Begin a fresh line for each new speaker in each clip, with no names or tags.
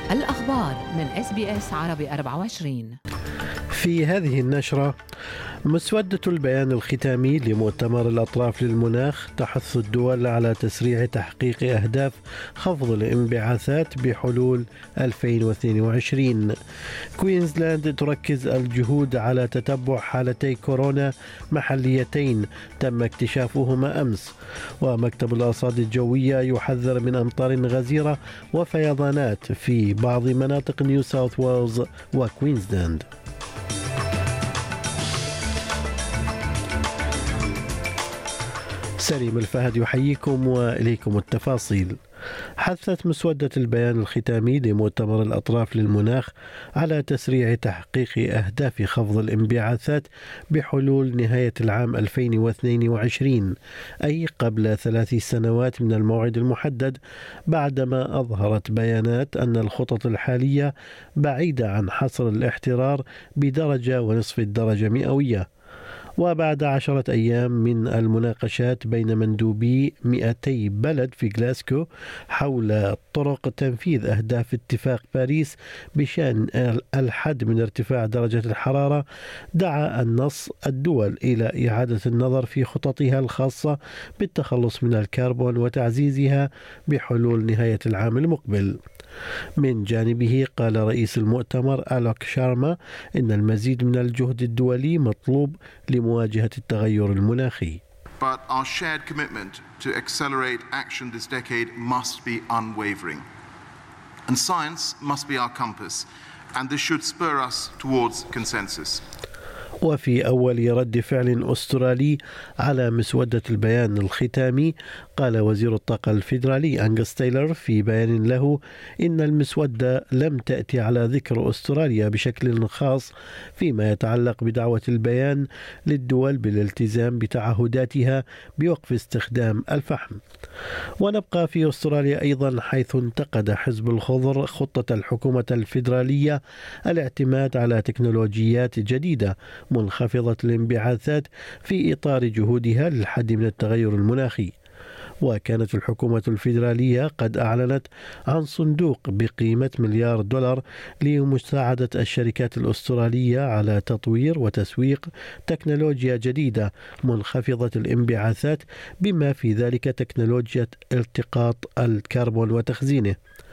الأخبار من SBS عربي 24.
في هذه النشرة: مسودة البيان الختامي لمؤتمر الأطراف للمناخ تحث الدول على تسريع تحقيق أهداف خفض الانبعاثات بحلول 2022. كوينزلاند تركز الجهود على تتبع حالتي كورونا محليتين تم اكتشافهما أمس. ومكتب الأرصاد الجوية يحذر من أمطار غزيرة وفيضانات في بعض مناطق نيو ساوث ويلز وكوينزلاند. سليم الفهد يحييكم وإليكم التفاصيل. حثت مسودة البيان الختامي لمؤتمر الأطراف للمناخ على تسريع تحقيق أهداف خفض الانبعاثات بحلول نهاية العام 2022، أي قبل 3 سنوات من الموعد المحدد، بعدما أظهرت بيانات أن الخطط الحالية بعيدة عن حصر الاحترار ب1.5 درجة مئوية. وبعد 10 أيام من المناقشات بين مندوبي 200 بلد في غلاسكو حول طرق تنفيذ أهداف اتفاق باريس بشأن الحد من ارتفاع درجة الحرارة، دعا النص الدول إلى إعادة النظر في خططها الخاصة بالتخلص من الكربون وتعزيزها بحلول نهاية العام المقبل. من جانبه قال رئيس المؤتمر ألوك شارما إن المزيد من الجهد الدولي مطلوب لمواجهة التغير المناخي.
But our shared commitment to accelerate action this decade must be unwavering. And science must be our compass, and this should spur us towards consensus.
وفي أول رد فعل أسترالي على مسودة البيان الختامي، قال وزير الطاقة الفيدرالي أنغس تايلر في بيان له إن المسودة لم تأتي على ذكر أستراليا بشكل خاص فيما يتعلق بدعوة البيان للدول بالالتزام بتعهداتها بوقف استخدام الفحم. ونبقى في أستراليا أيضا، حيث انتقد حزب الخضر خطة الحكومة الفيدرالية الاعتماد على تكنولوجيات جديدة منخفضة الانبعاثات في إطار جهودها للحد من التغير المناخي. وكانت الحكومة الفيدرالية قد أعلنت عن صندوق بقيمة $1 مليار لمساعدة الشركات الأسترالية على تطوير وتسويق تكنولوجيا جديدة منخفضة الانبعاثات، بما في ذلك تكنولوجيا التقاط الكربون وتخزينه.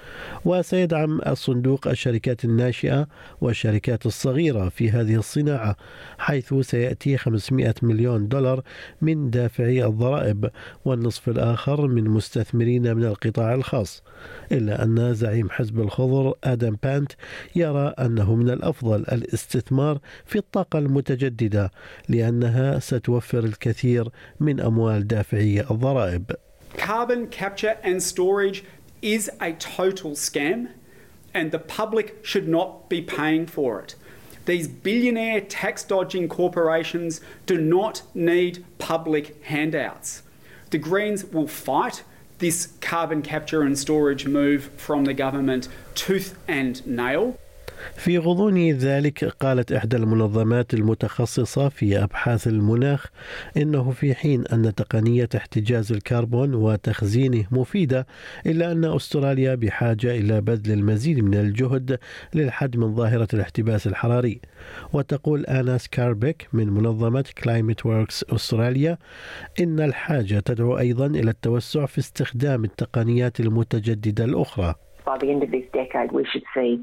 وسيدعم الصندوق الشركات الناشئة والشركات الصغيرة في هذه الصناعة، حيث سيأتي $500 مليون من دافعي الضرائب، والنصف الآخر من مستثمرين من القطاع الخاص. إلا أن زعيم حزب الخضر آدم بانت يرى أنه من الأفضل الاستثمار في الطاقة المتجددة، لأنها ستوفر الكثير من أموال دافعي الضرائب.
Carbon capture and storage is a total scam, and the public should not be paying for it. These billionaire tax-dodging corporations do not need public handouts. The Greens will fight this carbon capture and storage move from the government tooth and nail.
في غضون ذلك، قالت إحدى المنظمات المتخصصة في أبحاث المناخ إنه في حين أن تقنية احتجاز الكربون وتخزينه مفيدة، إلا أن أستراليا بحاجة إلى بذل المزيد من الجهد للحد من ظاهرة الاحتباس الحراري. وتقول آنا سكاربيك من منظمة Climate Works أستراليا إن الحاجة تدعو أيضا إلى التوسع في استخدام التقنيات المتجددة الأخرى.
By the end of this decade, we should see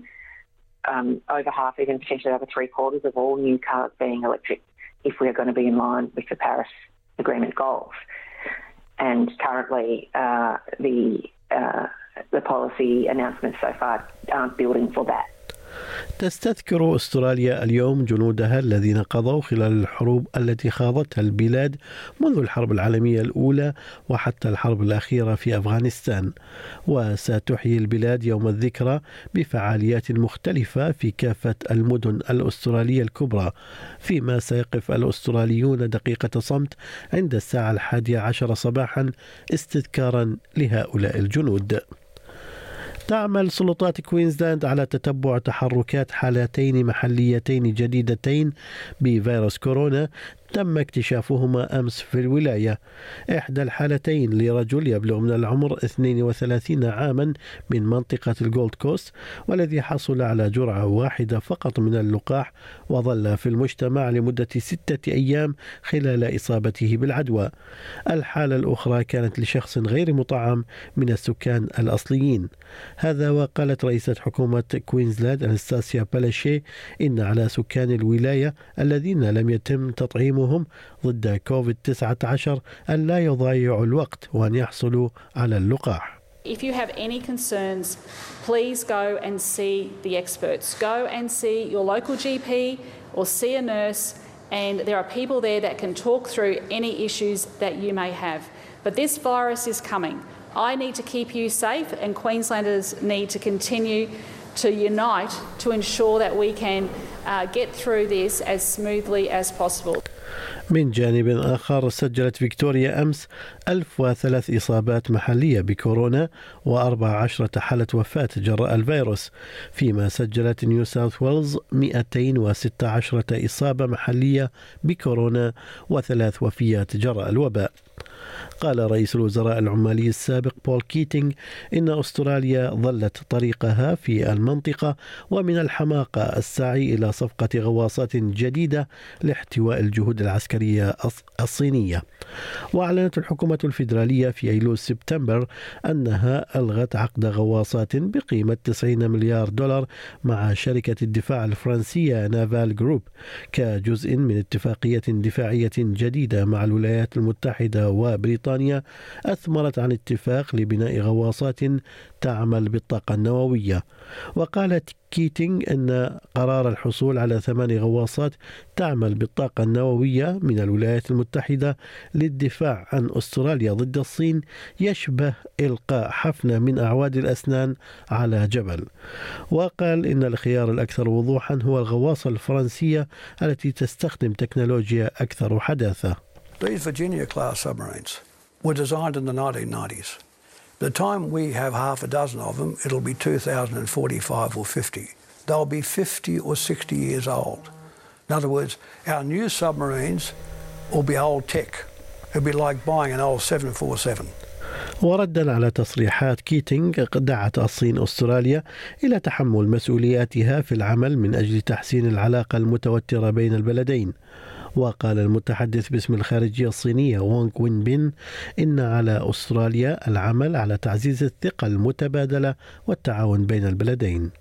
over half, even potentially over 3/4 of all new cars being electric, if we are going to be in line with the Paris Agreement goals. And currently, the policy announcements so far aren't building for that.
تستذكر أستراليا اليوم جنودها الذين قضوا خلال الحروب التي خاضتها البلاد منذ الحرب العالمية الأولى وحتى الحرب الأخيرة في أفغانستان. وستحيي البلاد يوم الذكرى بفعاليات مختلفة في كافة المدن الأسترالية الكبرى، فيما سيقف الأستراليون دقيقة صمت عند الساعة 11 صباحا استذكارا لهؤلاء الجنود. تعمل سلطات كوينزلاند على تتبع تحركات حالتين محليتين جديدتين بفيروس كورونا تم اكتشافهما أمس في الولاية. إحدى الحالتين لرجل يبلغ من العمر 32 عاما من منطقة الجولد كوست، والذي حصل على جرعة واحدة فقط من اللقاح وظل في المجتمع لمدة 6 أيام خلال إصابته بالعدوى. الحالة الأخرى كانت لشخص غير مطعم من السكان الأصليين. هذا وقالت رئيسة حكومة كوينزلاند أناستاسيا بالاشي إن على سكان الولاية الذين لم يتم تطعيمهم ضد كوفيد-19 أن لا يضيعوا الوقت وأن يحصلوا على اللقاح.
If you have any concerns, please go and see the experts. Go and see your local GP or see a nurse, and there are people there that can talk through any issues that you may have. But this virus is coming. I need to keep you safe, and Queenslanders need to continue to unite to ensure that we can get through this as smoothly as possible.
من جانب آخر سجلت فيكتوريا أمس 1003 إصابات محلية بكورونا و14 حالة وفاة جراء الفيروس، فيما سجلت نيو ساوث ويلز 216 إصابة محلية بكورونا و3 وفيات جراء الوباء. قال رئيس الوزراء العمالي السابق بول كيتينغ إن أستراليا ظلت طريقها في المنطقة، ومن الحماقة السعي إلى صفقة غواصات جديدة لاحتواء الجهود العسكرية الصينية. وأعلنت الحكومة الفيدرالية في أيلول سبتمبر أنها ألغت عقد غواصات بقيمة 90 مليار دولار مع شركة الدفاع الفرنسية نافال جروب كجزء من اتفاقية دفاعية جديدة مع الولايات المتحدة وبريطانيا أثمرت عن اتفاق لبناء غواصات تعمل بالطاقة النووية. وقالت كيتينغ أن قرار الحصول على 8 غواصات تعمل بالطاقة النووية من الولايات المتحدة للدفاع عن أستراليا ضد الصين يشبه إلقاء حفنة من أعواد الأسنان على جبل. وقال إن الخيار الأكثر وضوحا هو الغواصة الفرنسية التي تستخدم تكنولوجيا أكثر حداثة.
These Virginia-class submarines were designed in the 1990s. By the time we have half a dozen of them, it'll be 2045 or 50. They'll be 50 or 60 years old. In other words, our new submarines will be old tech. It'll be like buying an old 747.
وردا على تصريحات كيتينغ، دعت الصين أستراليا إلى تحمل مسؤولياتها في العمل من أجل تحسين العلاقة المتوترة بين البلدين. وقال المتحدث باسم الخارجية الصينية وونغ وينبين إن على أستراليا العمل على تعزيز الثقة المتبادلة والتعاون بين البلدين.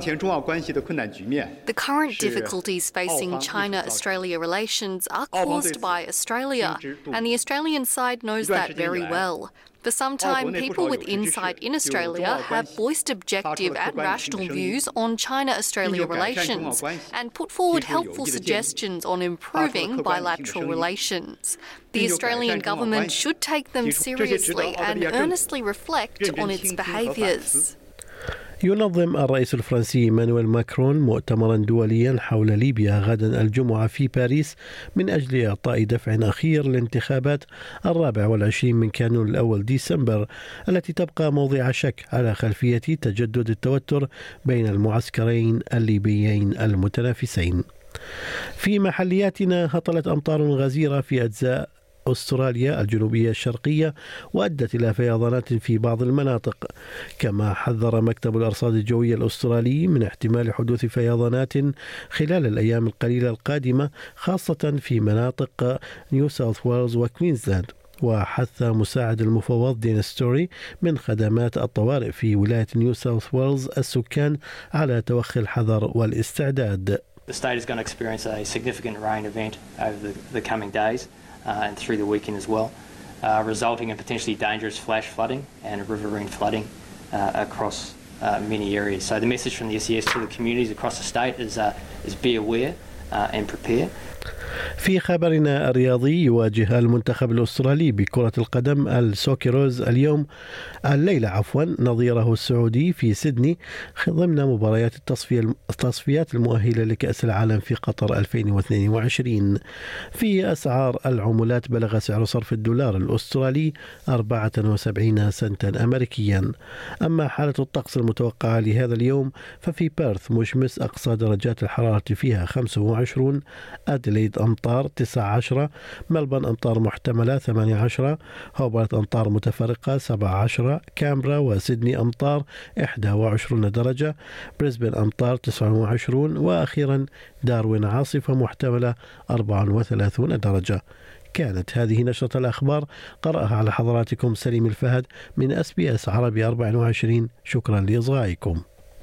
The current difficulties facing China-Australia relations are caused by Australia, and the Australian side knows that very well. For some time, people with insight in Australia have voiced objective and rational views on China-Australia relations and put forward helpful suggestions on improving bilateral relations. The Australian government should take them seriously and earnestly reflect on its behaviours.
ينظم الرئيس الفرنسي إيمانويل ماكرون مؤتمرا دوليا حول ليبيا غدا الجمعة في باريس من أجل إعطاء دفع أخير للانتخابات 24 من كانون الأول ديسمبر، التي تبقى موضع شك على خلفية تجدد التوتر بين المعسكرين الليبيين المتنافسين. في محلياتنا هطلت أمطار غزيرة في أجزاء أستراليا الجنوبية الشرقية وأدت إلى فيضانات في بعض المناطق، كما حذر مكتب الأرصاد الجوية الأسترالي من احتمال حدوث فيضانات خلال الأيام القليلة القادمة، خاصة في مناطق نيو ساوث ويلز وكوينزلاند. وحث مساعد المفوض دين ستوري من خدمات الطوارئ في ولاية نيو ساوث ويلز السكان على توخي الحذر والاستعداد.
The state is going to experience a significant rain event over the coming days. And through the weekend as well, resulting in potentially dangerous flash flooding and riverine flooding across many areas. So the message from the SES to the communities across the state is be aware and prepare.
في خبرنا الرياضي، يواجه المنتخب الأسترالي بكرة القدم السوكيروز الليلة نظيره السعودي في سيدني ضمن مباريات التصفيات المؤهلة لكأس العالم في قطر 2022. في أسعار العملات بلغ سعر صرف الدولار الأسترالي 74 سنتا أمريكيا. أما حالة الطقس المتوقعة لهذا اليوم ففي بيرث مشمس أقصى درجات الحرارة فيها 25، أدلي أديليد أمطار 19، ملبورن أمطار محتملة 18، هوبارت أمطار متفرقة 17، كامبرا وسيدني أمطار 21 درجة، بريسبن أمطار 29، وأخيرا داروين عاصفة محتملة 34 درجة. كانت هذه نشرة الأخبار، قرأها على حضراتكم سليم الفهد من SBS عربي 24. شكرا لإصغائكم.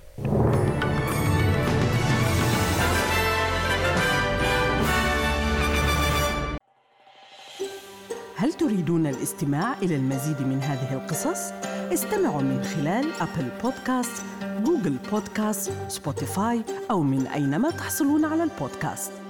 هل تريدون الاستماع إلى المزيد من هذه القصص؟ استمعوا من خلال أبل بودكاست، جوجل بودكاست، سبوتيفاي أو من أينما تحصلون على البودكاست.